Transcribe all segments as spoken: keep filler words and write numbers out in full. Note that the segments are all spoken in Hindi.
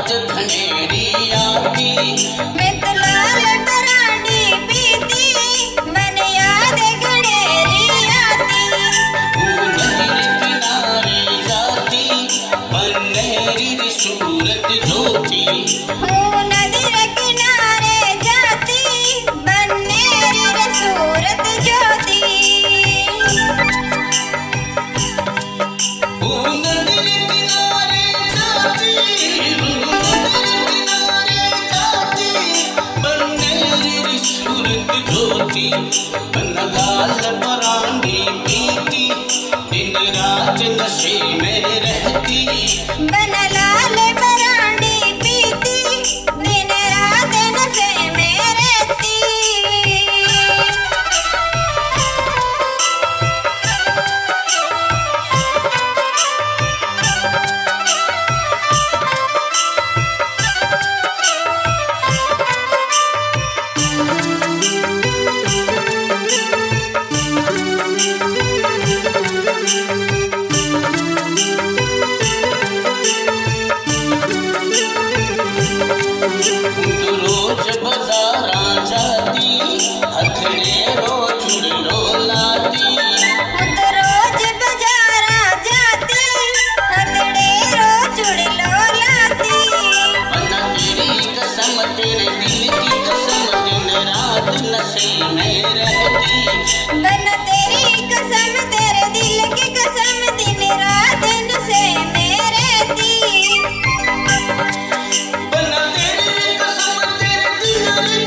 रात धनेरी आती, मैं तो लाल बरांडी पीती, मन याद घनेरी आती। वो नदी किनारे जाती, बन्नेरी री सूरत जोती। हूँ नदी रे किनारे जाती, बन्नेरी रे सूरत ज्योति। वो नदी किनारे जाती, किनारे जाती, बन्नेरी री सूरत ज्योति। बन लाल बरांडी पीती, दिन रात नशे में रहती। बन लाल बरांडी पीती, दिन रात नशे में रहती। तो रोज बाजारा जाती, हथड़े रो चुड़लो लाती। खुद रोज बाजारा जाती, हथड़े रो चुड़लो लाती। बना तेरी कसम तेरे दिल की कसम, दिन रात नशे में रहती। बन तेरी कसम तेरे दिल की कसम, दिन रात नशे में रहती। बना तेरी कसम तेरे दिल की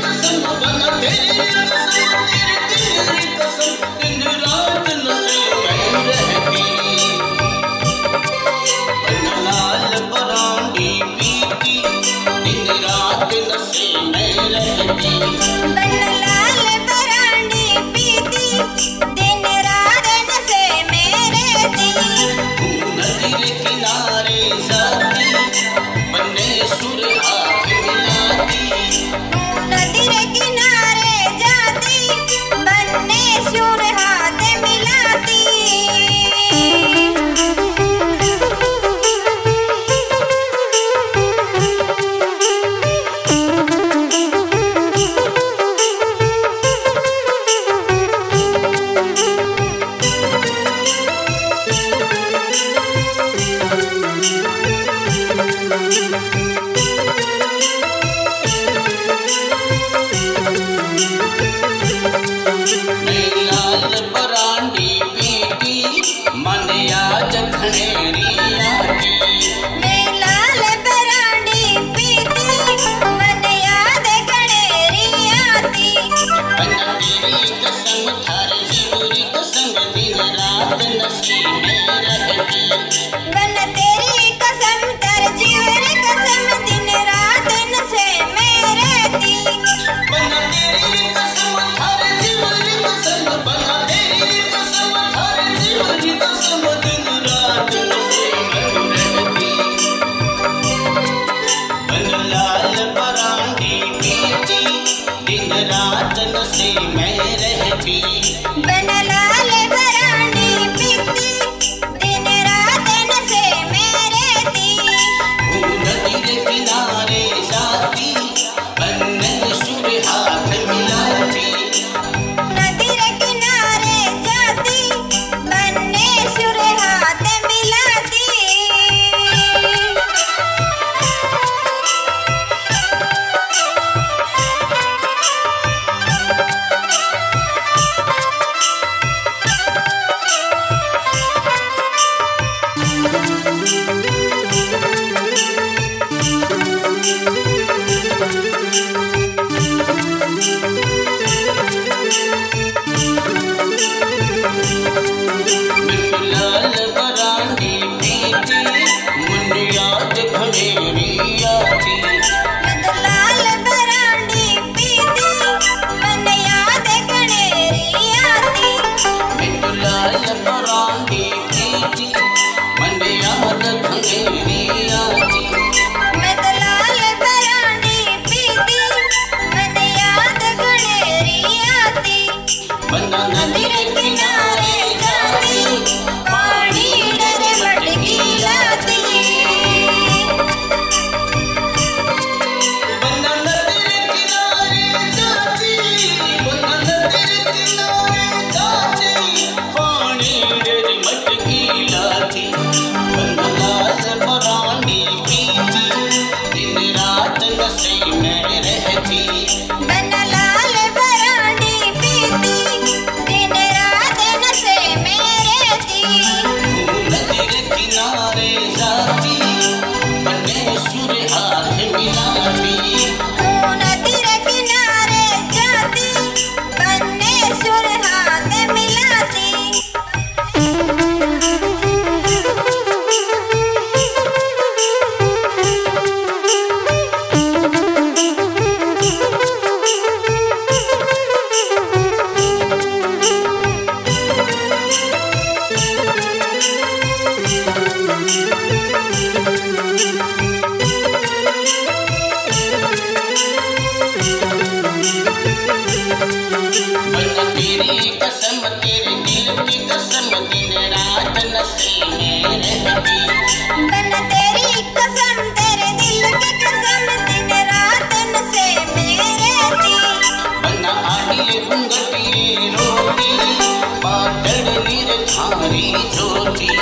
तुम्हारी ज्योति